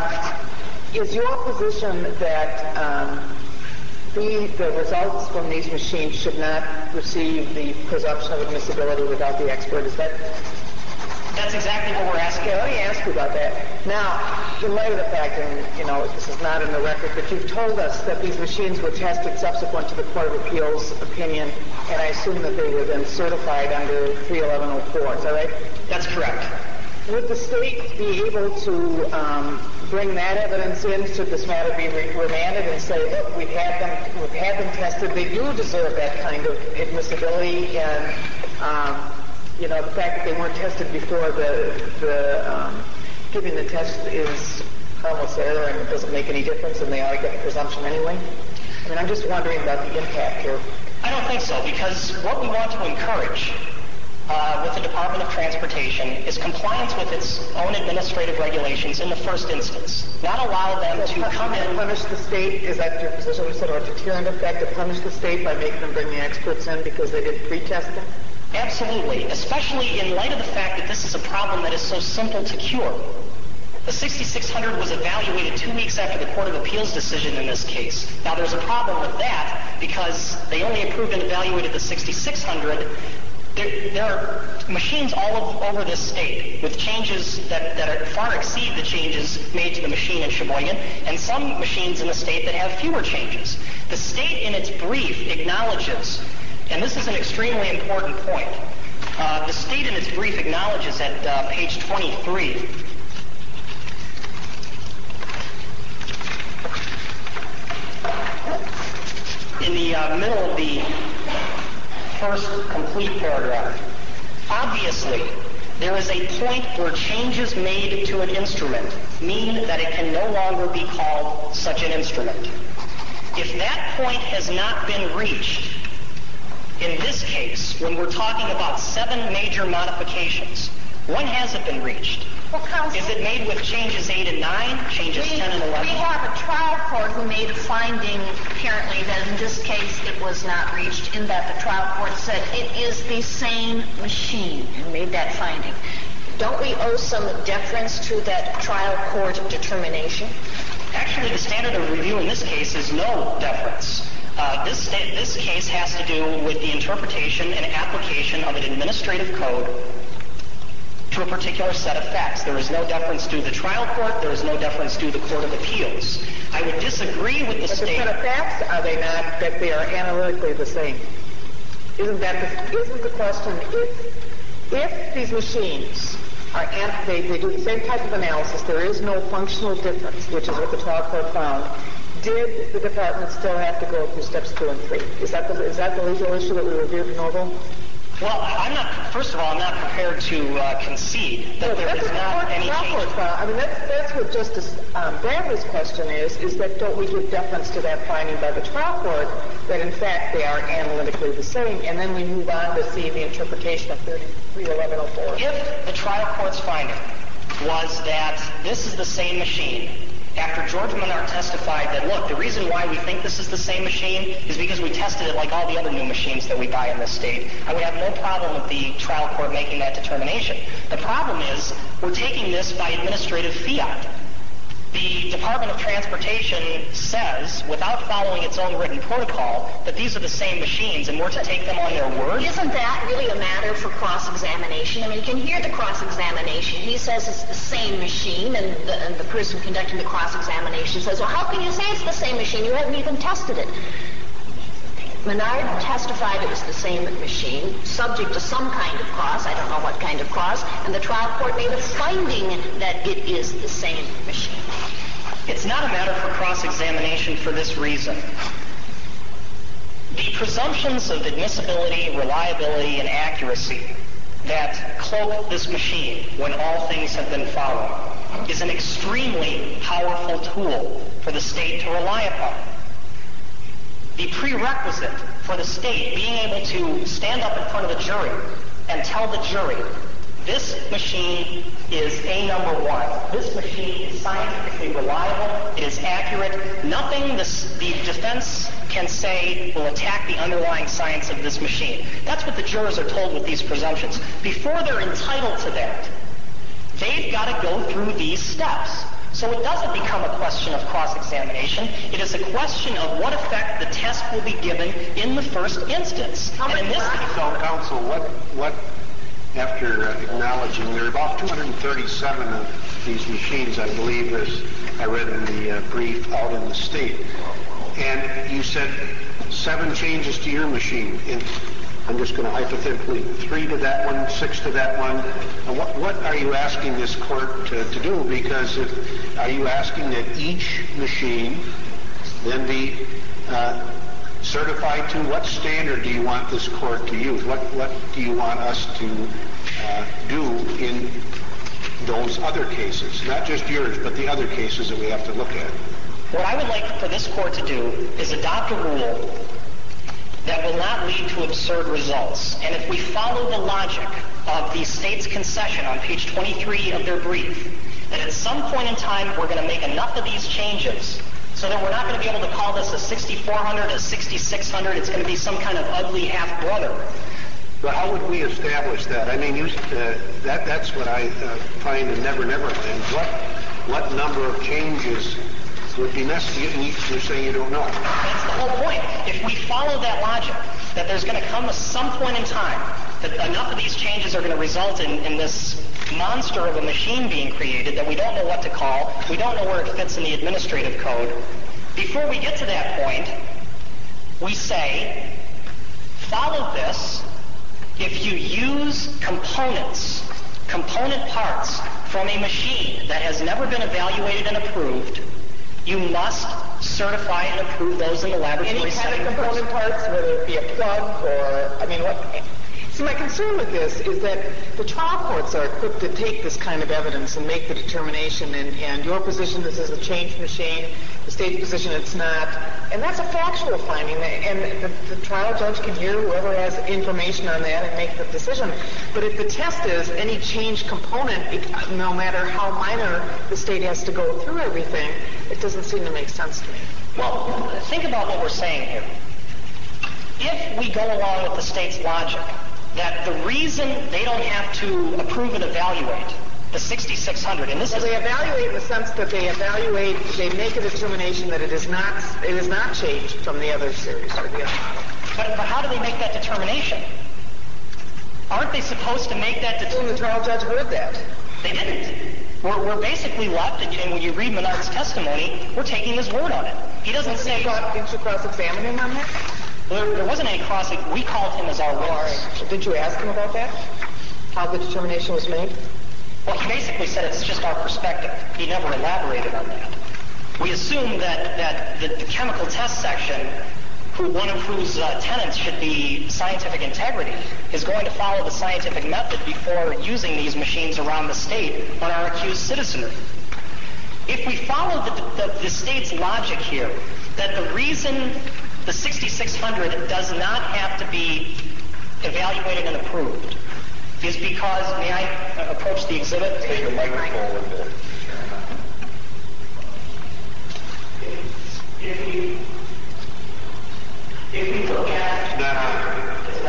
is your position that um, the, the results from these machines should not receive the presumption of admissibility without the expert? Is that... That's exactly what we're asking. Okay, let me ask you about that. Now, in light of the fact, and you know, this is not in the record, but you've told us that these machines were tested subsequent to the Court of Appeals opinion, and I assume that they were then certified under three eleven oh four. Is that right? That's correct. would the state be able to um, bring that evidence in should this matter be re- remanded and say, look, we've had them, we've had them tested, they do deserve that kind of admissibility, and um, you know, the fact that they weren't tested before the the um, giving the test is harmless error and it doesn't make any difference, and they ought to get the presumption anyway. I mean, I'm just wondering about the impact here. I don't think so, because what we want to encourage uh, with the Department of Transportation is compliance with its own administrative regulations in the first instance. Not allow them So to pun- come in. Punish the state? Is that your position? You said, or a deterrent effect to punish the state by making them bring the experts in because they didn't pre-test them? Absolutely, especially in light of the fact that this is a problem that is so simple to cure. The sixty-six hundred was evaluated two weeks after the Court of Appeals decision in this case. Now, there's a problem with that because they only approved and evaluated the sixty-six hundred. There, there are machines all of, over this state with changes that, that are far exceed the changes made to the machine in Sheboygan, and some machines in the state that have fewer changes. The state, in its brief, acknowledges, and this is an extremely important point, uh, the state in its brief acknowledges at uh, page twenty-three in the uh, middle of the first complete paragraph. Obviously, there is a point where changes made to an instrument mean that it can no longer be called such an instrument. If that point has not been reached, in this case, when we're talking about seven major modifications, when has it been reached? Well, Counsel, Is it made with changes eight and nine, changes we, ten and eleven? we have a trial court who made a finding, apparently, that in this case it was not reached, in that the trial court said it is the same machine and made that finding. Don't we owe some deference to that trial court determination? Actually, the standard of review in this case is no deference. Uh, this, sta- this case has to do with the interpretation and application of an administrative code to a particular set of facts. There is no deference to the trial court. There is no deference to the Court of Appeals. I would disagree with the But the state. set of facts, are they not, that they are analytically the same? Isn't that the, isn't the question, if, if these machines are, an, they, they do the same type of analysis, there is no functional difference, which is what the trial court found, did the department still have to go through steps two and three? Is that the, is that the legal issue that we reviewed in Noble? Well, I'm not, first of all, I'm not prepared to uh, concede that No, there that's is what the not court, any trial change. court found. I mean, that's, that's what Justice um, Bradley's question is, is that don't we give deference to that finding by the trial court that, in fact, they are analytically the same, and then we move on to see the interpretation of thirty-three eleven oh four. If the trial court's finding was that this is the same machine, after George Menard testified that, look, the reason why we think this is the same machine is because we tested it like all the other new machines that we buy in this state, I would have no problem with the trial court making that determination. The problem is we're taking this by administrative fiat. The Department of Transportation says, without following its own written protocol, that these are the same machines, and we're to take them on their word. Isn't that really a matter for cross-examination? I mean, you can hear the cross-examination. He says it's the same machine, and the, and the person conducting the cross-examination says, well, how can you say it's the same machine? You haven't even tested it. Menard testified it was the same machine, subject to some kind of cross, I don't know what kind of cross, and the trial court made a finding that it is the same machine. It's not a matter for cross-examination for this reason. The presumptions of admissibility, reliability, and accuracy that cloak this machine when all things have been followed is an extremely powerful tool for the state to rely upon. The prerequisite for the state being able to stand up in front of the jury and tell the jury, this machine is a number one. This machine is scientifically reliable. It is accurate. Nothing this, the defense can say will attack the underlying science of this machine. That's what the jurors are told with these presumptions. Before they're entitled to that, they've got to go through these steps. So it doesn't become a question of cross-examination. It is a question of what effect the test will be given in the first instance. How many so, counsel, what, what, after uh, acknowledging, there are about two hundred thirty-seven of these machines, I believe, as I read in the uh, brief, out in the state. And you said seven changes to your machine. In, I'm just going to hypothetically, three to that one, six to that one. And what, what are you asking this court to, to do? Because if, are you asking that each machine then be uh, certified to? What standard do you want this court to use? What, what do you want us to uh, do in those other cases? Not just yours, but the other cases that we have to look at. What I would like for this court to do is adopt a rule that will not lead to absurd results. And if we follow the logic of the state's concession on page twenty-three of their brief, that at some point in time we're going to make enough of these changes so that we're not going to be able to call this a sixty-four hundred, a sixty-six hundred, it's going to be some kind of ugly half-brother. But how would we establish that? I mean, you, uh, that that's what I uh, find in Never Never Land. What, what number of changes would be necessary? You're saying you don't know. That's the whole point. If we follow that logic, that there's going to come a, some point in time that enough of these changes are going to result in, in this monster of a machine being created that we don't know what to call, we don't know where it fits in the administrative code. Before we get to that point, we say, follow this. If you use components, component parts from a machine that has never been evaluated and approved, you must certify and approve those in the laboratory Any kind setting. of component parts, whether it be a plug or, I mean, what... See, my concern with this is that the trial courts are equipped to take this kind of evidence and make the determination, and, and your position, this is a changed machine, the state's position, it's not. And that's a factual finding, and the, the trial judge can hear whoever has information on that and make the decision. But if the test is any changed component, no matter how minor, the state has to go through everything, it doesn't seem to make sense to me. Well, think about what we're saying here. If we go along with the state's logic, that the reason they don't have to approve and evaluate the sixty-six hundred, and this well, is... they evaluate in the sense that they evaluate, they make a determination that it is not, it is not changed from the other series or the other model. But, but how do they make that determination? Aren't they supposed to make that determination? The trial judge heard that. They didn't. We're, we're basically left, and, and when you read Menard's testimony, we're taking his word on it. He doesn't say... Didn't you cross-examine him on that? Well, there, there wasn't any crossing. We called him as our witness. Right. Did you ask him about that? How the determination was made? Well, he basically said it's just our perspective. He never elaborated on that. We assume that, that the, the chemical test section, who, one of whose uh, tenets should be scientific integrity, is going to follow the scientific method before using these machines around the state on our accused citizenry. If we follow the, the, the state's logic here, that the reason the sixty-six hundred does not have to be evaluated and approved is because, may I uh, approach the exhibit? Take your microphone in there. If we, if we look at, it's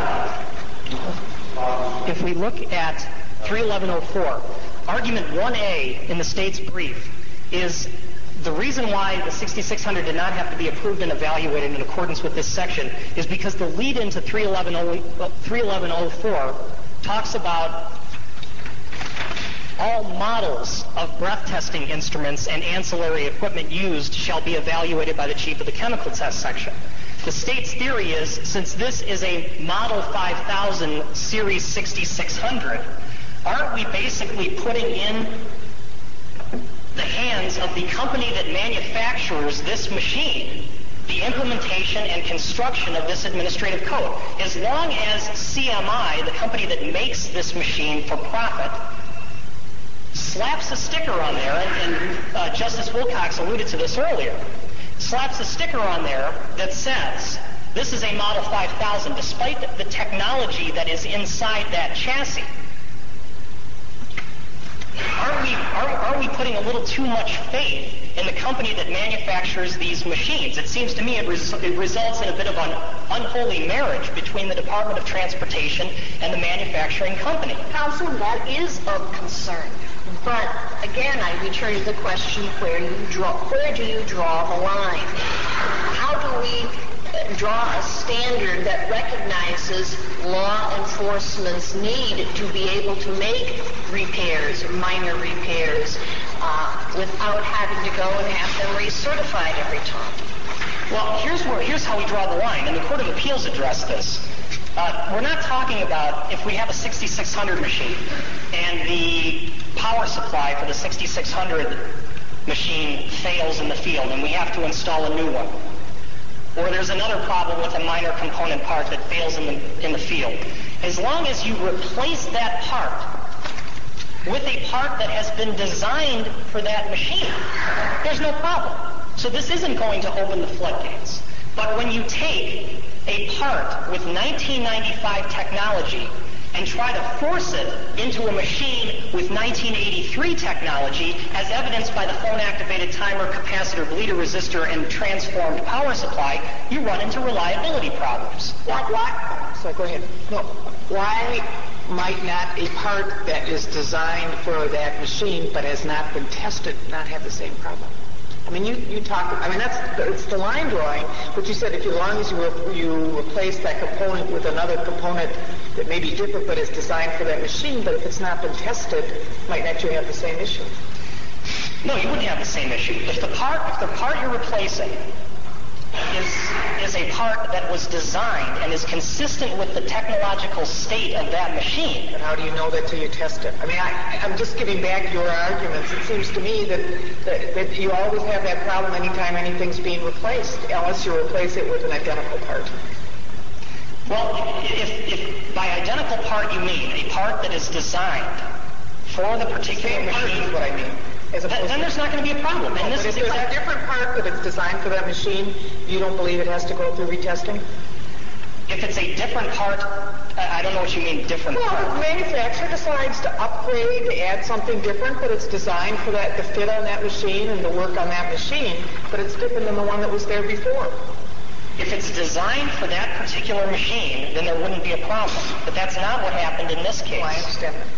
not. If we look at three eleven oh four, argument one A in the state's brief is the reason why the sixty-six hundred did not have to be approved and evaluated in accordance with this section is because the lead into three eleven oh four talks about all models of breath testing instruments and ancillary equipment used shall be evaluated by the chief of the chemical test section. The state's theory is, since this is a Model five thousand Series sixty-six hundred, aren't we basically putting in the hands of the company that manufactures this machine the implementation and construction of this administrative code? As long as C M I, the company that makes this machine for profit, slaps a sticker on there, and, and uh, Justice Wilcox alluded to this earlier, slaps a sticker on there that says, this is a Model five thousand, despite the technology that is inside that chassis. Aren't we, are, are we putting a little too much faith in the company that manufactures these machines? It seems to me it, res, it results in a bit of an unholy marriage between the Department of Transportation and the manufacturing company. Counsel, that is of concern. But again, I return to the question: where you draw, where do you draw the line? How do we draw a standard that recognizes law enforcement's need to be able to make repairs, minor repairs, uh, without having to go and have them recertified every time? Well, here's where here's how we draw the line, and the Court of Appeals addressed this. Uh, we're not talking about if we have a sixty-six hundred machine and the power supply for the sixty-six hundred machine fails in the field and we have to install a new one. Or there's another problem with a minor component part that fails in the, in the field. As long as you replace that part with a part that has been designed for that machine, there's no problem. So this isn't going to open the floodgates. But when you take a part with nineteen ninety-five technology and try to force it into a machine with nineteen eighty-three technology, as evidenced by the phone-activated timer, capacitor, bleeder resistor, and transformed power supply, you run into reliability problems. What? What? So go ahead. No. Why might not a part that is designed for that machine but has not been tested not have the same problem? I mean, you, you talk, I mean, that's, it's the line drawing, but you said if you, as long as you, re, you replace that component with another component that may be different but is designed for that machine, but if it's not been tested, might not you have the same issue? No, you wouldn't have the same issue. If the part, if the part you're replacing is, is a part that was designed and is consistent with the technological state of that machine. And how do you know that till you test it? I mean, I, I'm just giving back your arguments. It seems to me that, that, that you always have that problem anytime anything's being replaced, unless you replace it with an identical part. Well, if, if by identical part you mean a part that is designed for the particular Same machine, part is what I mean. As Th- then there's not going to be a problem. No, and this but is if there's a different part that it's designed for that machine, you don't believe it has to go through retesting? If it's a different part, I don't know what you mean, different well, part. Well, the manufacturer decides to upgrade, to add something different, but it's designed for that to fit on that machine and to work on that machine, but it's different than the one that was there before. If it's designed for that particular machine, then there wouldn't be a problem. But that's not what happened in this case. Well, I understand that.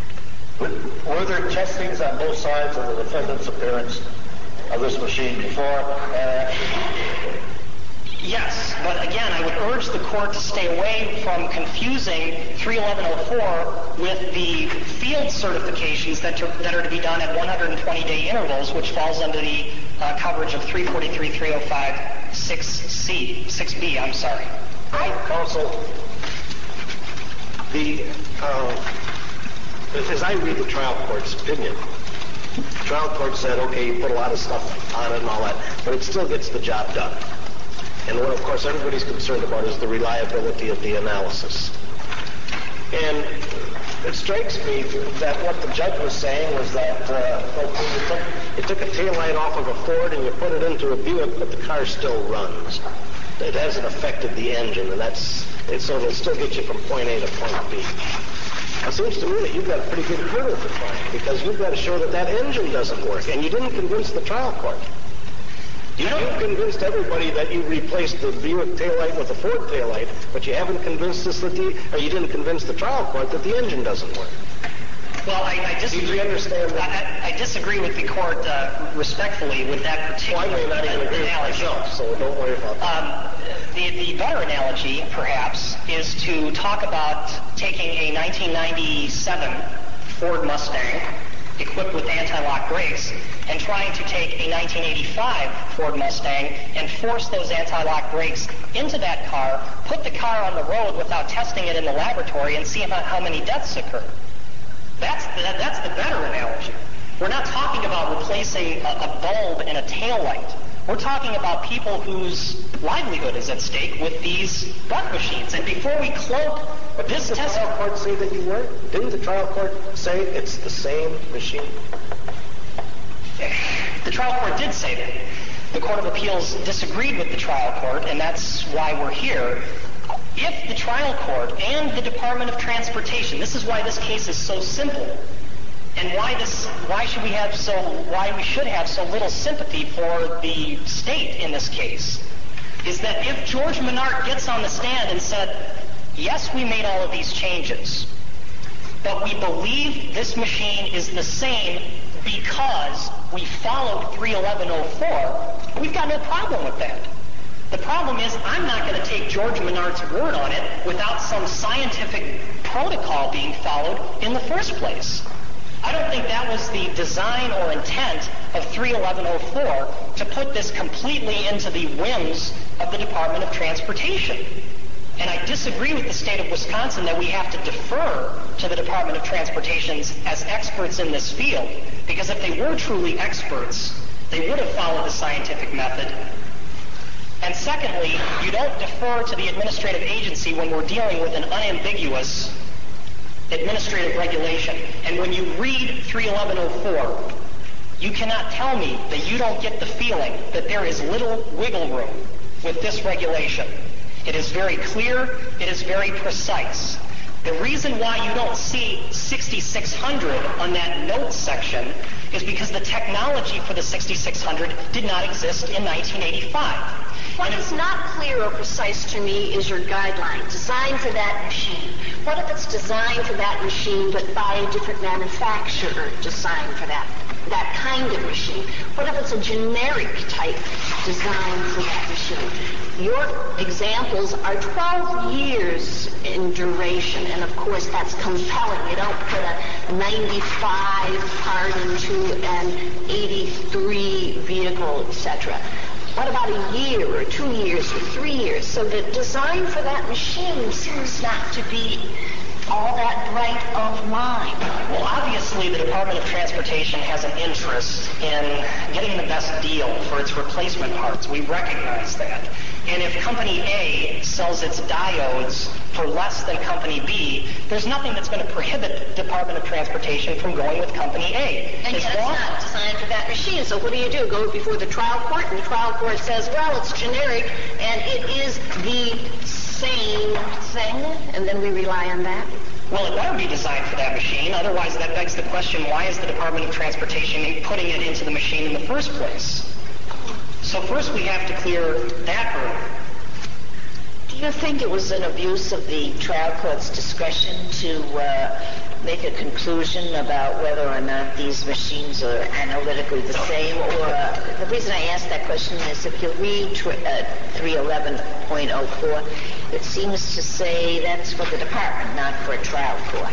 Were there testings on both sides of the defendant's appearance of this machine before and after? Yes, but again, I would urge the court to stay away from confusing three eleven oh four with the field certifications that, to, that are to be done at one hundred twenty day intervals, which falls under the uh, coverage of three forty-three, three oh five, six C, six B, I'm sorry. I, counsel, the... Uh, As I read the trial court's opinion, the trial court said, okay, you put a lot of stuff on it and all that, but it still gets the job done. And what, of course, everybody's concerned about is the reliability of the analysis. And it strikes me that what the judge was saying was that uh, okay, you, took, you took a taillight off of a Ford and you put it into a Buick, but the car still runs. It hasn't affected the engine, and that's it, so it'll still get you from point A to point B. It seems to me that you've got a pretty good hurdle to climb, because you've got to show that that engine doesn't work, and you didn't convince the trial court. You know, you've convinced everybody that you replaced the Buick taillight with a Ford taillight, but you haven't convinced us that the, or you didn't convince the trial court that the engine doesn't work. Well, I, I disagree. Do you understand that? I, I disagree with the court uh, respectfly with that particular well, I may not even agree with myself, so don't worry about that. Um, the, the better analogy, perhaps, is to talk about taking a nineteen ninety-seven Ford Mustang equipped with anti-lock brakes and trying to take a nineteen eighty-five Ford Mustang and force those anti-lock brakes into that car, put the car on the road without testing it in the laboratory, and see how, how many deaths occur. That's the, that's the better analogy. We're not talking about replacing a, a bulb in a taillight. We're talking about people whose livelihood is at stake with these butt machines. And before we cloak but this didn't the test... trial court say that you were? Didn't the trial court say it's the same machine? The trial court did say that. The Court of Appeals disagreed with the trial court, and that's why we're here. If the trial court and the Department of Transportation, this is why this case is so simple, and why this, why should we have so, why we should have so little sympathy for the state in this case, is that if George Menard gets on the stand and said, yes, we made all of these changes, but we believe this machine is the same because we followed three eleven oh four, we've got no problem with that. The problem is I'm not going to take George Menard's word on it without some scientific protocol being followed in the first place. I don't think that was the design or intent of three eleven oh four to put this completely into the whims of the Department of Transportation. And I disagree with the state of Wisconsin that we have to defer to the Department of Transportation as experts in this field, because if they were truly experts, they would have followed the scientific method. And secondly, you don't defer to the administrative agency when we're dealing with an unambiguous administrative regulation. And when you read three eleven oh four, you cannot tell me that you don't get the feeling that there is little wiggle room with this regulation. It is very clear. It is very precise. The reason why you don't see sixty-six hundred on that notes section is because the technology for the sixty-six hundred did not exist in nineteen eighty-five. What is not clear or precise to me is your guideline, designed for that machine. What if it's designed for that machine but by a different manufacturer designed for that, that kind of machine? What if it's a generic type designed for that machine? Your examples are twelve years in duration, and of course that's compelling. You don't put a ninety-five part into an eighty-three vehicle, et cetera. What about a year or two years or three years? So the design for that machine seems not to be all that bright of line. Well, obviously the Department of Transportation has an interest in getting the best deal for its replacement parts. We recognize that. And if Company A sells its diodes for less than Company B, there's nothing that's going to prohibit the Department of Transportation from going with Company A. And yet it's not designed for that machine. So what do you do? Go before the trial court, and the trial court says, well, it's generic, and it is the same thing, and then we rely on that? Well, it better be designed for that machine. Otherwise, that begs the question, why is the Department of Transportation putting it into the machine in the first place? So first we have to clear that hurdle. Do you think it was an abuse of the trial court's discretion to uh, make a conclusion about whether or not these machines are analytically the same? Or uh, the reason I ask that question is if you read tr- uh, three eleven point oh four, it seems to say that's for the department, not for a trial court.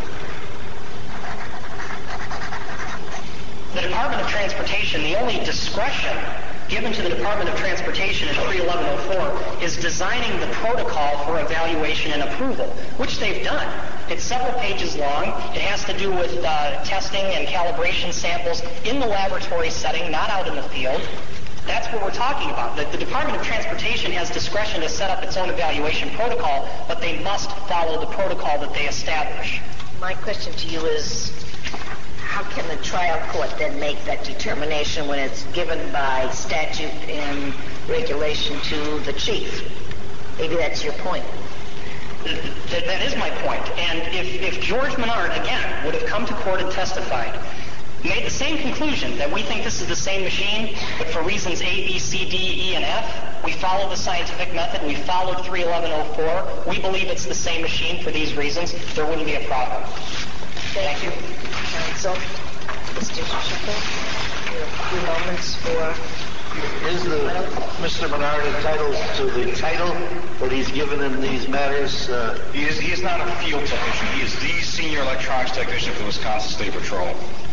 The Department of Transportation, the only discretion given to the Department of Transportation in three eleven oh four is designing the protocol for evaluation and approval, which they've done. It's several pages long. It has to do with uh, testing and calibration samples in the laboratory setting, not out in the field. That's what we're talking about. The, the Department of Transportation has discretion to set up its own evaluation protocol, but they must follow the protocol that they establish. My question to you is, how can the trial court then make that determination when it's given by statute and regulation to the chief? Maybe that's your point. That, that is my point. And if, if George Menard, again, would have come to court and testified, made the same conclusion that we think this is the same machine, but for reasons A, B, C, D, E, and F, we follow the scientific method, we followed three eleven oh four, we believe it's the same machine for these reasons, there wouldn't be a problem. Thank, Thank you. Counsel. Mister Schiffer, you have a few moments for... Is the Mister Menard entitled to the title that he's given in these matters? Uh, He is, he is not a field technician. He is the senior electronics technician for the Wisconsin State Patrol.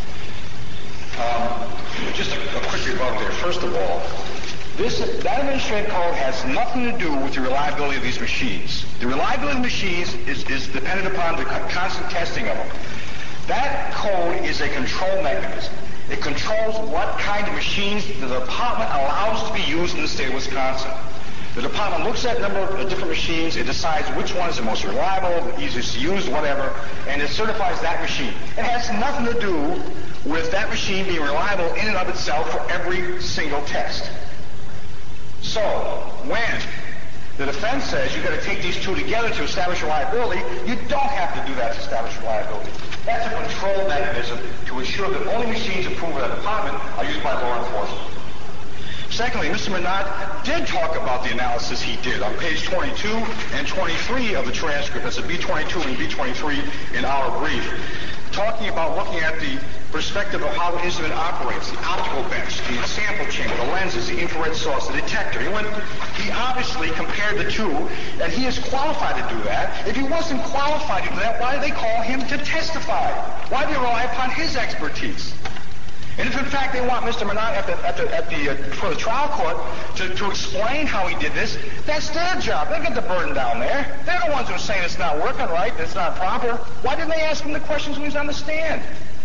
Um, just a, a quick rebuttal there. First of all, this that administrative code has nothing to do with the reliability of these machines. The reliability of machines is, is dependent upon the constant testing of them. That code is a control mechanism. It controls what kind of machines the department allows to be used in the state of Wisconsin. The department looks at a number of different machines, it decides which one is the most reliable, the easiest to use, whatever, and it certifies that machine. It has nothing to do with that machine being reliable in and of itself for every single test. So, when the defense says you've got to take these two together to establish reliability, you don't have to do that to establish reliability. That's a control mechanism to ensure that only machines approved by the department are used by law enforcement. Secondly, Mister Menard did talk about the analysis he did on page twenty-two and twenty-three of the transcript. That's a B twenty-two and B twenty-three in our brief, talking about looking at the perspective of how the instrument operates, the optical bench, the sample chamber, the lenses, the infrared source, the detector. He, went, he obviously compared the two, and he is qualified to do that. If he wasn't qualified to do that, why did they call him to testify? Why did they rely upon his expertise? And if in fact they want Mister Menard at the, at the, at the, uh, for the trial court to, to explain how he did this, that's their job. They get the burden down there. They're the ones who are saying it's not working right, it's not proper. Why didn't they ask him the questions when he was on the stand?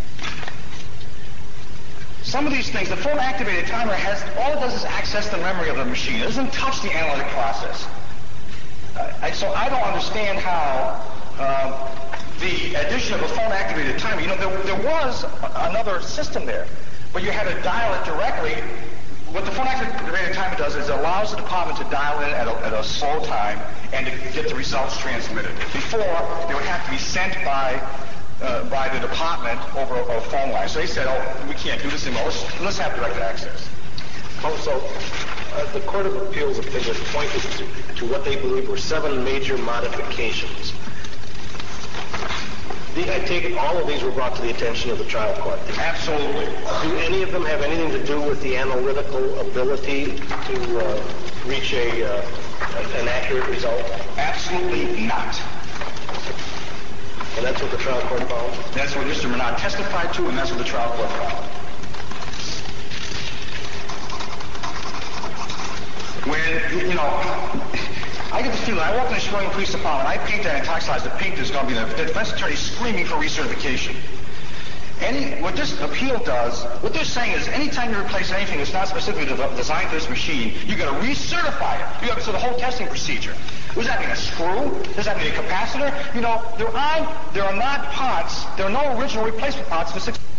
Some of these things, the phone activated timer has, all it does is access the memory of the machine. It doesn't touch the analytic process. Uh, I, so I don't understand how uh, the addition of a phone activated timer, you know, there, there was another system there, but you had to dial it directly. What the phone activated timer does is it allows the department to dial in at a, at a slow time and to get the results transmitted. Before, they would have to be sent by uh, by the department over a, a phone line. So they said, oh, we can't do this anymore. Let's, let's have direct access. Also, uh, the Court of Appeals opinion pointed to, to what they believe were seven major modifications. The, I take it all of these were brought to the attention of the trial court. Absolutely. Do any of them have anything to do with the analytical ability to uh, reach a uh, an accurate result? Absolutely not. And that's what the trial court found? That's what Mister Menard testified to, and that's what the trial court found. When, you know, I get the feeling, I walk in the Sheboygan Police Department, I paint that intoxicized, the paint is going to be the, the defense attorney screaming for recertification. Any, what this appeal does, what they're saying is anytime you replace anything that's not specifically de- designed for this machine, you've got to recertify it. You got to so the whole testing procedure. What does that mean? A screw? Does that mean a capacitor? You know, there are there are not parts, there are no original replacement parts for six.